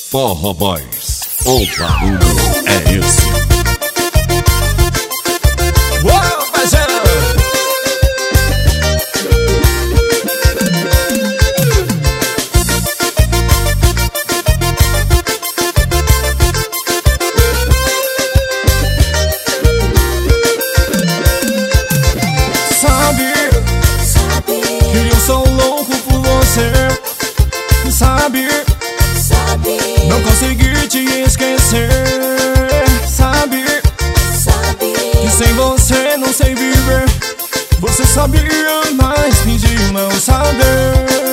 Forró Boys, o barulho é esse. Uou, parceiro! Sabe Que eu sou louco por você. Sabe não consegui te esquecer. Sabe que sem você não sei viver. Você sabia, mas fingiu não saber.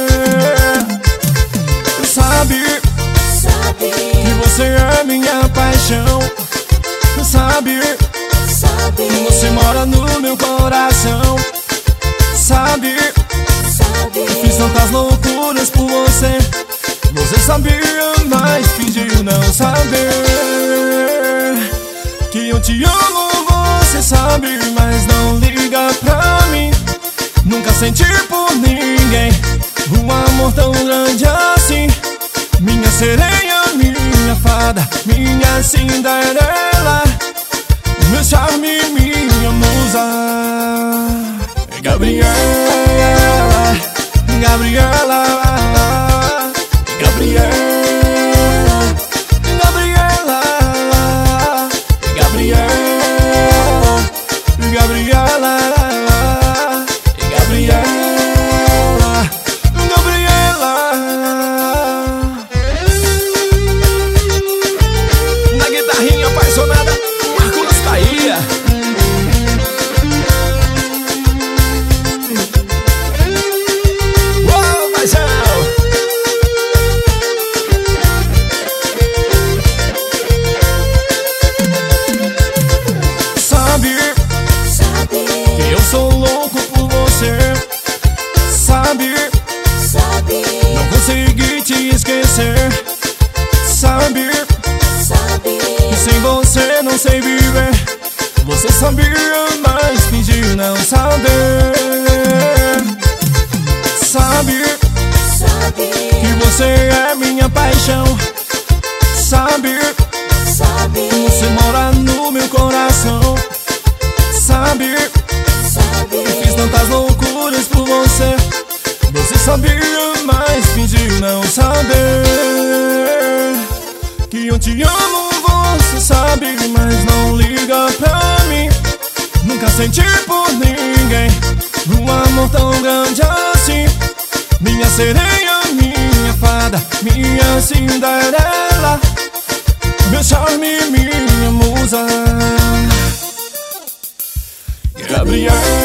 Sabe que você é minha paixão. Sabe que você mora no meu coração. Sabe que fiz tantas loucuras por você. Você sabia, mas fingiu não saber. Que eu te amo, você sabe, mas não liga pra mim. Nunca senti por ninguém um amor tão grande assim. Minha sereia, minha fada, minha Cinderela, meu charme, minha musa. Gabriela, Gabriela, Gabriela, Gabriela, Gabriela, Gabriela, Gabriela, Gabriela. Na guitarrinha apaixonada, Marcos Bahia. Uou, paixão! Que eu sou louco por você. Sabe não consegui te esquecer. Sabe que sem você não sei viver. Você sabia, mas fingiu não saber. Sabe que você é minha paixão. Sabe que você mora no meu coração. Sabe que fiz tantas loucuras por você. Você sabia, mas fingiu não saber. Que eu te amo, você sabe, mas não liga pra mim. Nunca senti por ninguém um amor tão grande assim. Minha sereia, minha fada, minha Cinderela, meu charme, minha musa. Gabriela.